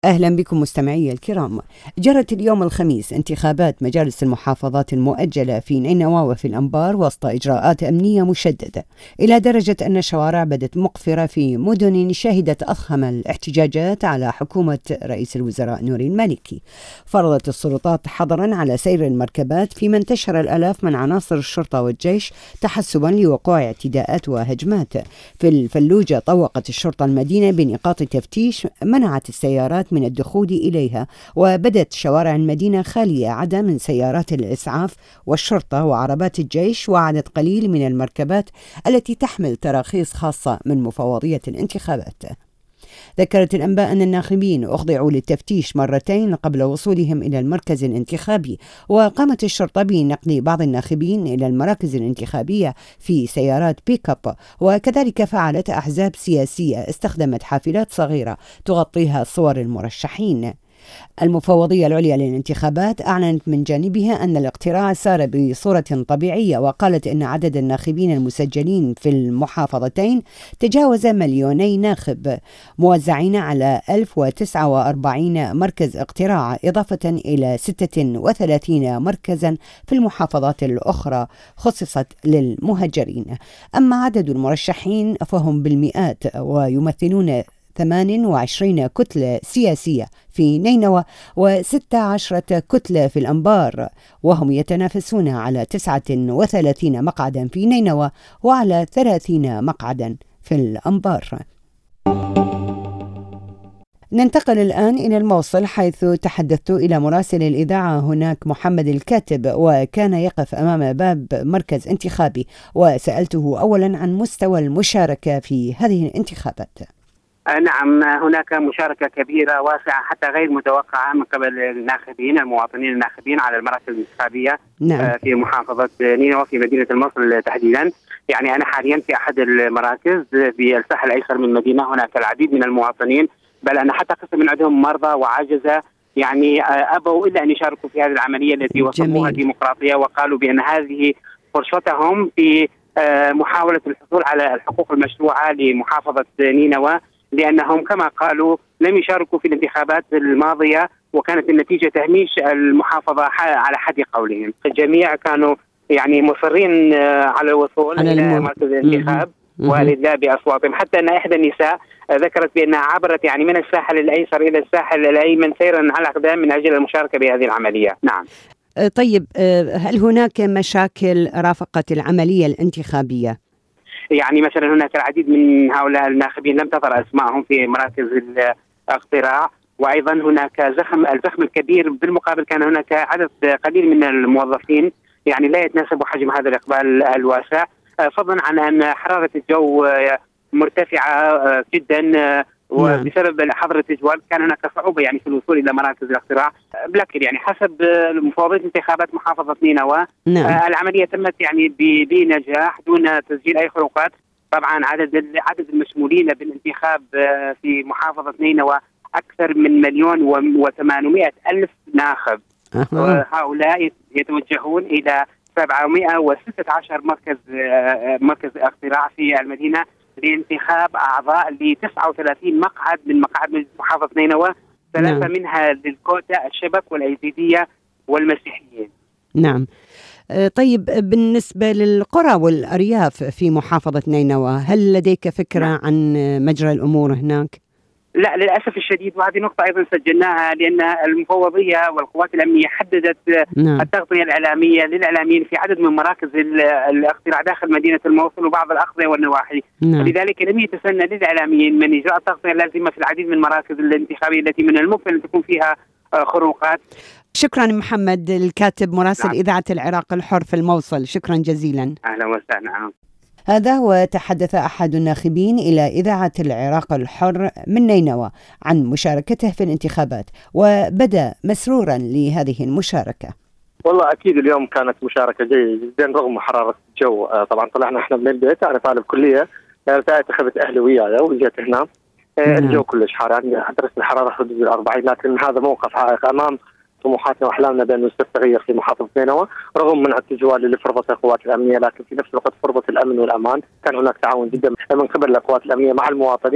أهلا بكم مستمعي الكرام. جرت اليوم الخميس انتخابات مجالس المحافظات المؤجلة في نينوى وفي الأنبار وسط إجراءات أمنية مشددة، إلى درجة أن الشوارع بدت مقفرة في مدن شهدت أضخم الاحتجاجات على حكومة رئيس الوزراء نوري المالكي. فرضت السلطات حظرا على سير المركبات، فيما انتشر الآلاف من عناصر الشرطة والجيش تحسبا لوقوع اعتداءات وهجمات. في الفلوجة طوقت الشرطة المدينة بنقاط تفتيش منعت السيارات من الدخول إليها، وبدت شوارع المدينة خالية عدا من سيارات الإسعاف والشرطة وعربات الجيش وعدد قليل من المركبات التي تحمل تراخيص خاصة من مفوضية الانتخابات. ذكرت الأنباء أن الناخبين أخضعوا للتفتيش مرتين قبل وصولهم إلى المركز الانتخابي، وقامت الشرطة بنقل بعض الناخبين إلى المراكز الانتخابية في سيارات بيك اب، وكذلك فعلت أحزاب سياسية استخدمت حافلات صغيرة تغطيها صور المرشحين. المفوضية العليا للانتخابات أعلنت من جانبها أن الاقتراع سار بصورة طبيعية، وقالت أن عدد الناخبين المسجلين في المحافظتين تجاوز 2,000,000 ناخب موزعين على 1049 مركز اقتراع، إضافة إلى 36 مركزا في المحافظات الأخرى خصصت للمهجرين. أما عدد المرشحين فهم بالمئات، ويمثلون 28 كتلة سياسية في نينوى و16 كتلة في الأنبار، وهم يتنافسون على 39 مقعدا في نينوى وعلى 30 مقعدا في الأنبار. ننتقل الآن إلى الموصل، حيث تحدثت إلى مراسل الإذاعة هناك محمد الكاتب، وكان يقف أمام باب مركز انتخابي، وسألته أولا عن مستوى المشاركة في هذه الانتخابات. نعم، هناك مشاركة كبيرة واسعة حتى غير متوقعة من قبل الناخبين المواطنين الناخبين على المراكز الانتخابية. نعم. في محافظة نينوى في مدينة الموصل تحديدا. يعني أنا حاليا في أحد المراكز في الساحل الأيسر من المدينة. هناك العديد من المواطنين، بل أن حتى قسم من عندهم مرضى وعجزة، يعني أبوا إلا أن يشاركوا في هذه العملية التي وصفوها ديمقراطية، وقالوا بأن هذه فرصتهم في محاولة الحصول على الحقوق المشروعة لمحافظة نينوى، لأنهم كما قالوا لم يشاركوا في الانتخابات الماضية وكانت النتيجة تهميش المحافظة على حد قولهم. الجميع كانوا يعني مصرين على الوصول إلى مركز الانتخاب والإدلاء بأصواتهم، حتى أن إحدى النساء ذكرت بأنها عبرت يعني من الساحل الأيسر إلى الساحل الأيمن سيرا على الأقدام من أجل المشاركة بهذه العملية. نعم. طيب، هل هناك مشاكل رافقت العملية الانتخابية؟ يعني مثلا هناك العديد من هؤلاء الناخبين لم تظهر أسمائهم في مراكز الاقتراع، وأيضا هناك الزخم الكبير. بالمقابل كان هناك عدد قليل من الموظفين، يعني لا يتناسب حجم هذا الإقبال الواسع، فضلا عن أن حرارة الجو مرتفعة جدا، وبسبب حظر التجوال كان هناك صعوبة يعني في الوصول إلى مراكز الاقتراع. لكن يعني حسب مفوضية انتخابات محافظة نينوى العملية تمت يعني بنجاح دون تسجيل أي خروقات. طبعا عدد المشمولين بالانتخاب في محافظة نينوى أكثر من 1,800,000 ناخب. هؤلاء يتوجهون إلى 716 مركز اقتراع في المدينة لانتخاب أعضاء ل 39 مقعد من مقاعد محافظة نينوى، 3 منها للكوتا الشبك والأيزيدية والمسيحيين. نعم. طيب، بالنسبة للقرى والأرياف في محافظة نينوى، هل لديك فكرة عن مجرى الأمور هناك؟ لا، للأسف الشديد، وهذه نقطة أيضا سجلناها، لأن المفوضية والقوات الأمنية حددت التغطية الإعلامية للإعلاميين في عدد من مراكز الاقتراع داخل مدينة الموصل وبعض الأقضية والنواحي. لذلك لم يتسنى للإعلاميين من إجراء التغطية اللازمة في العديد من المراكز الانتخابية التي من الممكن أن تكون فيها خروقات. شكرا محمد الكاتب، مراسل إذاعة العراق الحر في الموصل، شكرا جزيلا. أهلا وسهلا. هذا وتحدث أحد الناخبين إلى إذاعة العراق الحر من نينوى عن مشاركته في الانتخابات، وبدأ مسرورا لهذه المشاركة. والله أكيد اليوم كانت مشاركة جيدة جدا رغم حرارة الجو. طبعا طلعنا احنا من البيت، أنا طالب كلية، أخذت أهلي وياي وجيت هنا. الجو كلش حار، يعني درجة الحرارة حدود 40، لكن هذا موقف عائق أمام طموحاتنا واحلامنا بان نستغير تغيير في محافظه نينوى رغم منع التجوال اللي فرضته القوات الامنيه، لكن في نفس الوقت فرضت الامن والامان. كان هناك تعاون جدا من قبل القوات الامنيه مع المواطنين،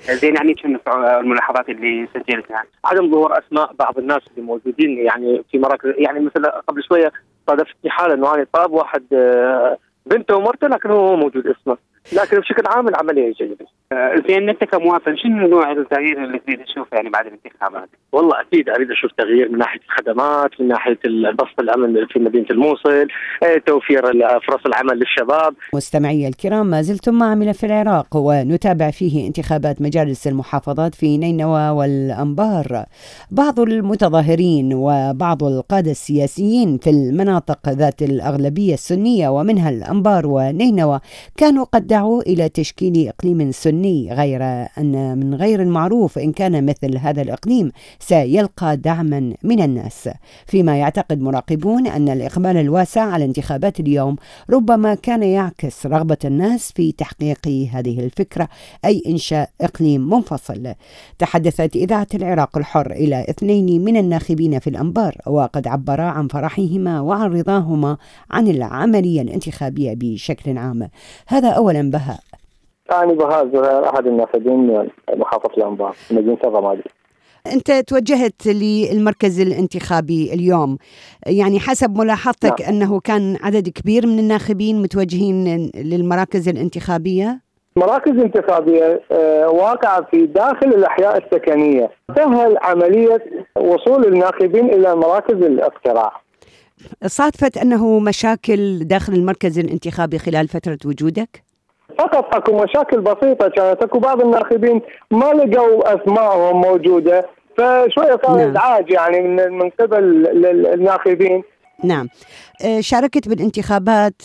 زين يعني شنو الملاحظات اللي سجلتها؟ عدم ظهور اسماء بعض الناس اللي موجودين يعني في مراكز، يعني مثل قبل شويه صادفتني حاله انه انا طاب واحد بنته ومرته لكن هو موجود اسمه، لكن بشكل عام العمليه جيده. زين انت كمواطن شنو نوع التغيير اللي تريد تشوفه يعني بعد الانتخابات؟ والله اكيد اريد اشوف تغيير من ناحيه الخدمات، من ناحيه بسط الامن في مدينه الموصل، توفير فرص العمل للشباب. مستمعي الكرام، ما زلتم مع ملف العراق ونتابع فيه انتخابات مجالس المحافظات في نينوى والأنبار. بعض المتظاهرين وبعض القادة السياسيين في المناطق ذات الأغلبية السنية ومنها الأنبار ونينوى كانوا قد دعوا إلى تشكيل إقليم سني، غير أن من غير المعروف إن كان مثل هذا الإقليم سيلقى دعما من الناس، فيما يعتقد مراقبون أن الإقبال الواسع على انتخابات اليوم ربما كان يعكس رغبة الناس في تحقيق هذه الفكرة، أي إنشاء إقليم منفصل. تحدثت إذاعة العراق الحر إلى 2 من الناخبين في الأنبار، وقد عبرا عن فرحهما وعن رضاهما عن العملية الانتخابية بشكل عام. هذا أولا بهاء. أنا بهاء زهير أحد الناخبين من محافظة الأنبار مدينة الرمادي. أنت توجهت للمركز الانتخابي اليوم، يعني حسب ملاحظتك نعم. أنه كان عدد كبير من الناخبين متوجهين للمراكز الانتخابية؟ مراكز انتخابية واقعة في داخل الأحياء السكنية، سهل عملية وصول الناخبين إلى مراكز الاقتراع. صادفت أنه مشاكل داخل المركز الانتخابي خلال فترة وجودك؟ فقط اكو مشاكل بسيطة، كانت اكو بعض الناخبين ما لقوا اسمائهم موجودة، فشوية صار ازعاج يعني من قبل الناخبين. نعم. شاركت بالانتخابات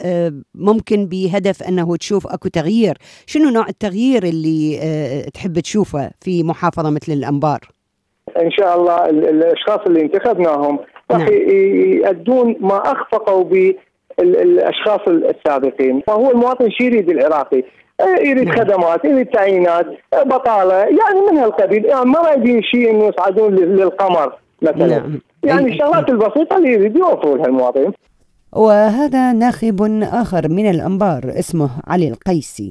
ممكن بهدف أنه تشوف أكو تغيير، شنو نوع التغيير اللي تحب تشوفه في محافظة مثل الأنبار؟ إن شاء الله الأشخاص اللي انتخبناهم راح يؤدون ما أخفقوا به الأشخاص السابقين. فهو المواطن شي يريد العراقي؟ يريد خدمات، يريد تعيينات، بطالة، يعني من هالقبيل، يعني ما رايدين شيء إنه يصعدون للقمر مثلا. يعني الشغلات البسيطة اللي يريد يوفرها المواطن. وهذا ناخب آخر من الأنبار اسمه علي القيسي.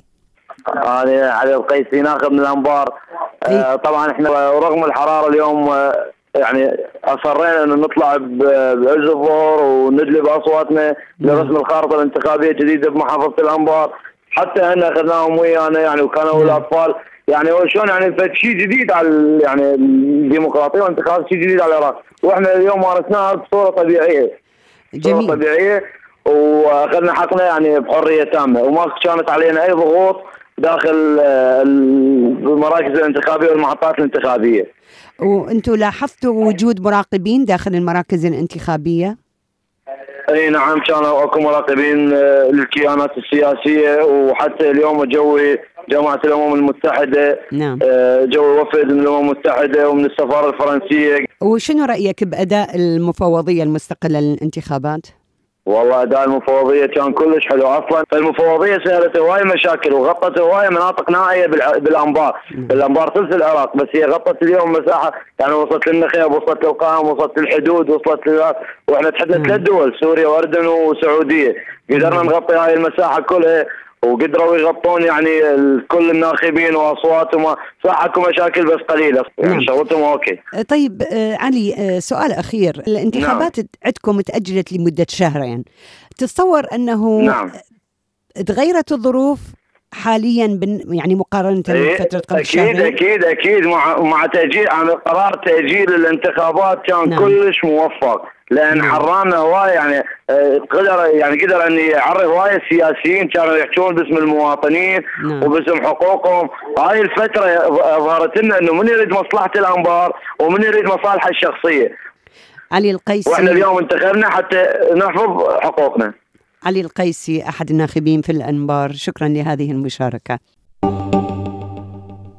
علي القيسي ناخب من الأنبار. طبعا احنا رغم الحرارة اليوم يعني أصرينا أن نطلع بعز الظهر وندلب أصواتنا لرسم الخارطة الانتخابية الجديدة بمحافظة الأنبار، حتى أن أخذناهم ويانا يعني، وكانوا الأطفال يعني شلون يعني شيء جديد على يعني الديمقراطية والانتخابات، شيء جديد على العراق، وإحنا اليوم مارسناها بصورة طبيعية. جميل. صورة طبيعية، وأخذنا حقنا يعني بحرية تامة، وما كانت علينا أي ضغوط داخل المراكز الانتخابية والمحطات الانتخابية. وأنتوا لاحظتوا وجود مراقبين داخل المراكز الانتخابية؟ اي نعم، كانوا اكو مراقبين للكيانات السياسية، وحتى اليوم جوي جماعة الأمم المتحدة. نعم. جوي وفد من الأمم المتحدة ومن السفارة الفرنسية. وشنو رأيك بأداء المفوضية المستقلة للانتخابات؟ والله أداء المفوضية كان كلش حلو. أصلا المفوضية سهلت هواي مشاكل وغطت هواي مناطق نائية بالأنبار. بالأنبار ثلث العراق، بس هي غطت اليوم مساحة يعني، وصلت للنخيب، وصلت للقائم، وصلت للحدود، وصلت وإحنا تحدث 3 دول، سوريا وأردن وسعودية. قدرنا نغطي هاي المساحة كلها، وقدروا يغطون يعني كل الناخبين واصواتهم. صح اكو مشاكل بس قليله يعني، شغلتهم اوكي. طيب علي، سؤال اخير، الانتخابات عندكم تاجلت لمده شهرين، تتصور انه تغيرت الظروف حاليا يعني مقارنه بفتره قبل شهرين؟ اكيد مع تاجيل، قرار تاجيل الانتخابات كان كلش موفق، لان حرانا هواي يعني، قدر ان يعرف هواي السياسيين كانوا يحكون باسم المواطنين وباسم حقوقهم. هاي الفتره اظهرت لنا انه من يريد مصلحه الانبار ومن يريد مصالحه الشخصيه. علي القيسي، واحنا اليوم انتخبنا حتى نحفظ حقوقنا. علي القيسي احد الناخبين في الانبار، شكرا لهذه المشاركه.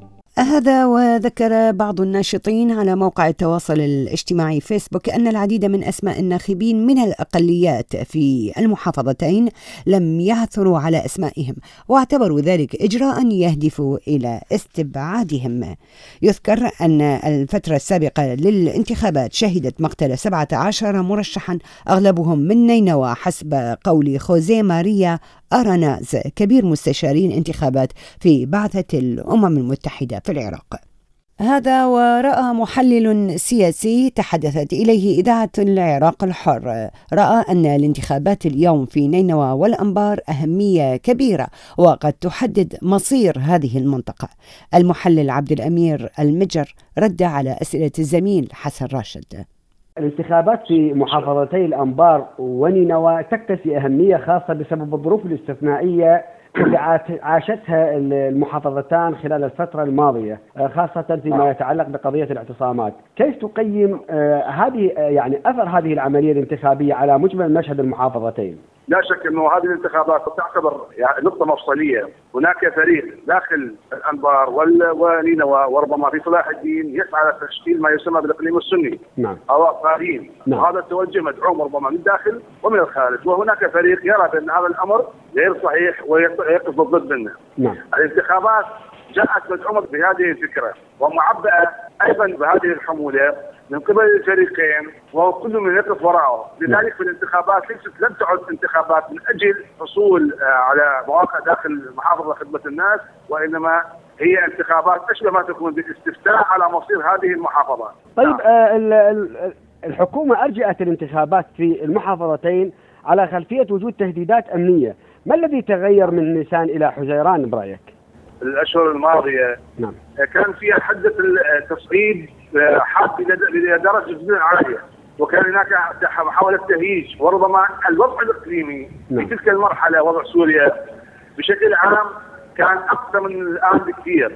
هذا وذكر بعض الناشطين على موقع التواصل الاجتماعي فيسبوك أن العديد من أسماء الناخبين من الأقليات في المحافظتين لم يعثروا على أسمائهم، واعتبروا ذلك إجراء يهدف إلى استبعادهم. يذكر أن الفترة السابقة للانتخابات شهدت مقتل 17 مرشحا أغلبهم من نينوى حسب قول خوزيه ماريا أراناز كبير مستشارين انتخابات في بعثة الأمم المتحدة في العراق. هذا ورأى محلل سياسي تحدثت إليه إذاعة العراق الحر، رأى أن الانتخابات اليوم في نينوى والأنبار أهمية كبيرة وقد تحدد مصير هذه المنطقة. المحلل عبد الأمير المجر رد على أسئلة الزميل حسن راشد. الانتخابات في محافظتي الأنبار ونينوى تكتسي أهمية خاصة بسبب الظروف الاستثنائية اللي عاشتها المحافظتان خلال الفترة الماضية، خاصة فيما يتعلق بقضية الاعتصامات. كيف تقيم هذه يعني أثر هذه العملية الانتخابية على مجمل مشهد المحافظتين؟ لا شك انه هذه الانتخابات تعتبر يعني نقطة مفصلية. هناك فريق داخل الأنبار ونينوى وربما في صلاح الدين يسعى لتشكيل ما يسمى بالإقليم السني أو أقاليم. وهذا التوجه مدعوم ربما من الداخل ومن الخارج، وهناك فريق يرى بأن هذا الأمر غير صحيح ويقف ضد منه. الانتخابات جاءت مدعومة بهذه الفكرة ومعبأة أيضا بهذه الحمولة من قبل الفريقين، وكل من يقف وراءه. لذلك في الانتخابات لم تعد انتخابات من أجل حصول على مواقع داخل المحافظة خدمة الناس، وإنما هي انتخابات أشبه ما تكون بالاستفتاء على مصير هذه المحافظة. طيب الحكومة أرجأت الانتخابات في المحافظتين على خلفية وجود تهديدات أمنية، ما الذي تغير من نيسان إلى حزيران برأيك؟ الأشهر الماضية كان فيها حدة التصعيد حاد بدرجة جدا عالية، وكان هناك محاولة تهييج، وربما الوضع الإقليمي في تلك المرحلة وضع سوريا بشكل عام كان أكثر من الآن بكثير.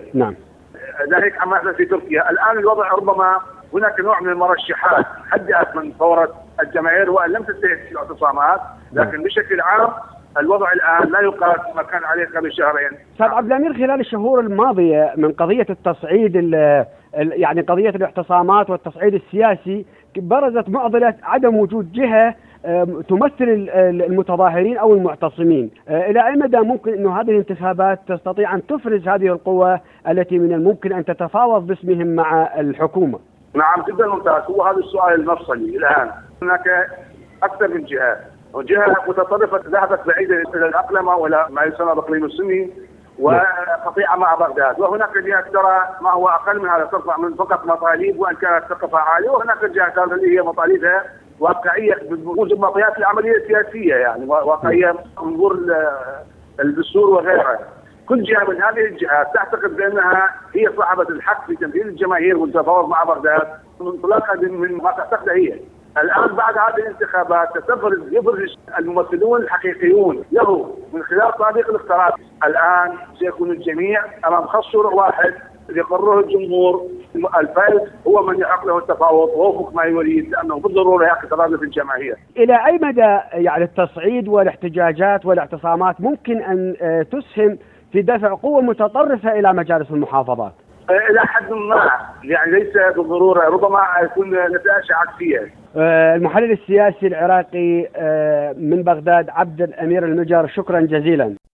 ذلك عما يحدث في تركيا. الآن الوضع ربما هناك نوع من المرشحات هدأت من ثورة الجماهير وأن لم تنتهي الاعتصامات، لكن بشكل عام الوضع الآن لا يقارن ما كان عليه قبل شهرين. أستاذ عبد الأمير، خلال الشهور الماضية من قضية التصعيد يعني قضية الاعتصامات والتصعيد السياسي برزت معضلة عدم وجود جهة تمثل المتظاهرين أو المعتصمين. إلى أي مدى ممكن أن هذه الانتخابات تستطيع أن تفرز هذه القوى التي من الممكن أن تتفاوض باسمهم مع الحكومة؟ نعم جدا ممتاز، هو هذا السؤال المفصلي. الآن هناك أكثر من جهة، وجهة متطرفة ذهبت بعيدا إلى الأقلمة ولا ما يسمى بإقليم السني وقطيعة مع بغداد، وهناك جهة ترى ما هو أقل من هذا، ترفع من فقط مطالب وأن كانت ثقافة عالية، وهناك جهة اللي هي مطالبها واقعية بوجود معطيات العملية السياسية، يعني واقعية منظور الدستور وغيرها. كل جهة من هذه الجهات تعتقد بأنها هي صاحبة الحق في تمثيل الجماهير والتفاوض مع بغداد انطلاقا من ما تعتقده هي. الآن بعد هذه الانتخابات يبرز الممثلون الحقيقيون له من خلال صناديق الاقتراع. الآن سيكون الجميع أمام خط صورة واحد يقرره الجمهور، الفائز هو من يحق له التفاوض ووفق ما يريد، لأنه بالضرورة يحق ترادف الجماهير. إلى أي مدى يعني التصعيد والاحتجاجات والاعتصامات ممكن أن تسهم في دفع قوة متطرفة إلى مجالس المحافظات؟ إلى حد ما، يعني ليس بالضرورة، ربما يكون نتائج عكسية. المحلل السياسي العراقي من بغداد عبد الأمير المجر، شكرا جزيلا.